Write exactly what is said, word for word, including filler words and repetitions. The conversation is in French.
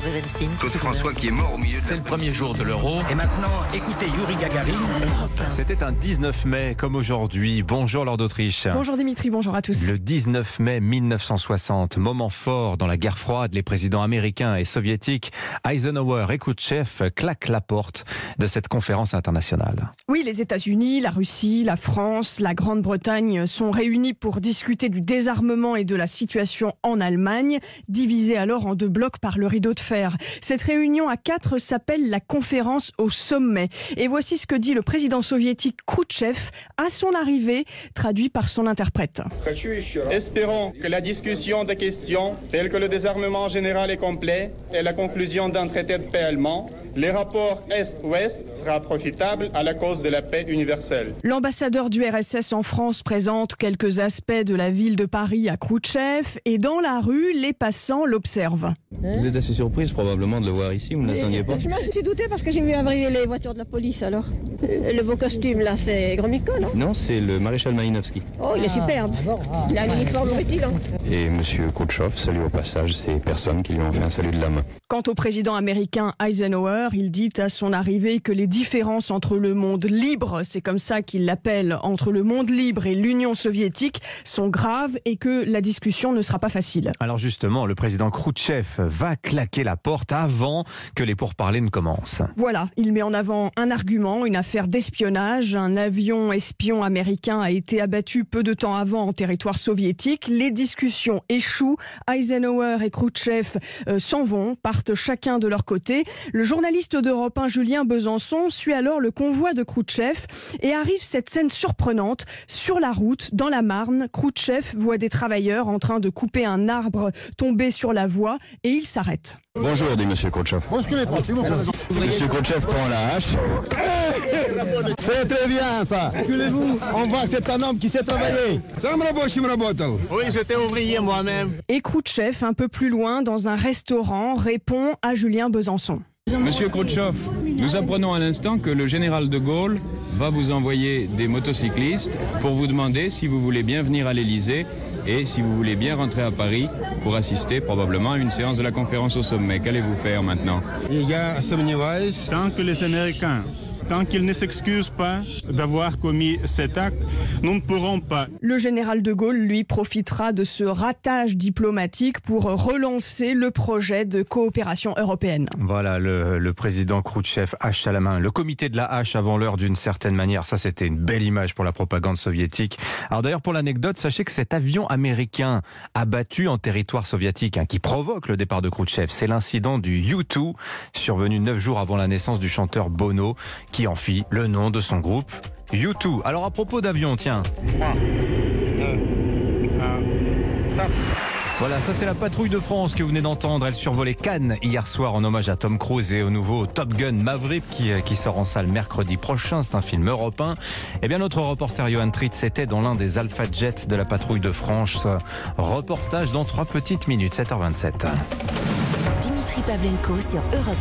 Claude François qui est mort au milieu de C'est le premier jour de l'Euro. Et maintenant, écoutez Yuri Gagarin. C'était un dix-neuf mai, comme aujourd'hui. Bonjour Lord d'Autriche. Bonjour Dimitri, bonjour à tous. Le dix-neuf mai mille neuf cent soixante, moment fort dans la guerre froide. Les présidents américains et soviétiques, Eisenhower et Khrouchtchev, claquent la porte de cette conférence internationale. Oui, les États-Unis, la Russie, la France, la Grande-Bretagne sont réunis pour discuter du désarmement et de la situation en Allemagne, divisée alors en deux blocs par le rideau de fer. Cette réunion à quatre s'appelle la conférence au sommet. Et voici ce que dit le président soviétique Khrouchtchev à son arrivée, traduit par son interprète. Espérons que la discussion des questions telles que le désarmement général est complet et la conclusion d'un traité de paix allemand, les rapports Est-Ouest sera profitable à la cause de la paix universelle. L'ambassadeur du R S S en France présente quelques aspects de la ville de Paris à Khrouchtchev et dans la rue, les passants l'observent. Vous êtes assez surprise probablement de le voir ici, vous ne l'attendiez pas? Je me suis douté parce que j'ai vu arriver les voitures de la police alors. Le beau costume là, c'est Gromyko, non? Non, c'est le maréchal Malinowski. Oh, il est superbe. Il a un uniforme rutilant. Et monsieur Khrouchtchev salue au passage ces personnes qui lui ont fait un salut de la main. Quant au président américain Eisenhower, il dit à son arrivée que les différences entre le monde libre, c'est comme ça qu'il l'appelle, entre le monde libre et l'Union soviétique sont graves et que la discussion ne sera pas facile. Alors justement, le président Khrouchtchev va claquer la porte avant que les pourparlers ne commencent. Voilà, il met en avant un argument, une affaire d'espionnage. Un avion espion américain a été abattu peu de temps avant en territoire soviétique. Les discussions échouent. Eisenhower et Khrouchtchev euh, s'en vont, partent chacun de leur côté. Le journaliste d'Europe un, Julien Besançon, suit alors le convoi de Khrouchtchev et arrive cette scène surprenante. Sur la route, dans la Marne, Khrouchtchev voit des travailleurs en train de couper un arbre tombé sur la voie et il s'arrête. Bonjour, dit monsieur Khrouchtchev. Monsieur Khrouchtchev prend la hache. C'est très bien ça. Reculez-vous. On voit que c'est un homme qui sait travailler. Oui, j'étais ouvrier moi-même. Et Khrouchtchev, un peu plus loin, dans un restaurant, répond à Julien Besançon. Monsieur Khrouchtchev, nous apprenons à l'instant que le général de Gaulle va vous envoyer des motocyclistes pour vous demander si vous voulez bien venir à l'Élysée et si vous voulez bien rentrer à Paris pour assister probablement à une séance de la conférence au sommet. Qu'allez-vous faire maintenant? Tant que les Américains, tant qu'ils ne s'excusent pas d'avoir commis cet acte, nous ne pourrons pas. Le général de Gaulle, lui, profitera de ce ratage diplomatique pour relancer le projet de coopération européenne. Voilà, le, le président Khrouchtchev, hache à la main. Le comité de la hache avant l'heure d'une certaine manière. Ça, c'était une belle image pour la propagande soviétique. Alors d'ailleurs, pour l'anecdote, sachez que cet avion américain abattu en territoire soviétique, hein, qui provoque le départ de Khrouchtchev, c'est l'incident du U deux, survenu neuf jours avant la naissance du chanteur Bono, qui en fit le nom de son groupe, U deux. Alors à propos d'avion, tiens. Voilà, ça c'est la patrouille de France que vous venez d'entendre. Elle survolait Cannes hier soir en hommage à Tom Cruise et au nouveau Top Gun Maverick qui, qui sort en salle mercredi prochain. C'est un film européen. Et bien notre reporter Johan Tritz était dans l'un des Alpha Jets de la patrouille de France. Reportage dans trois petites minutes, sept heures vingt-sept. Dimitri Pavlenko sur Europe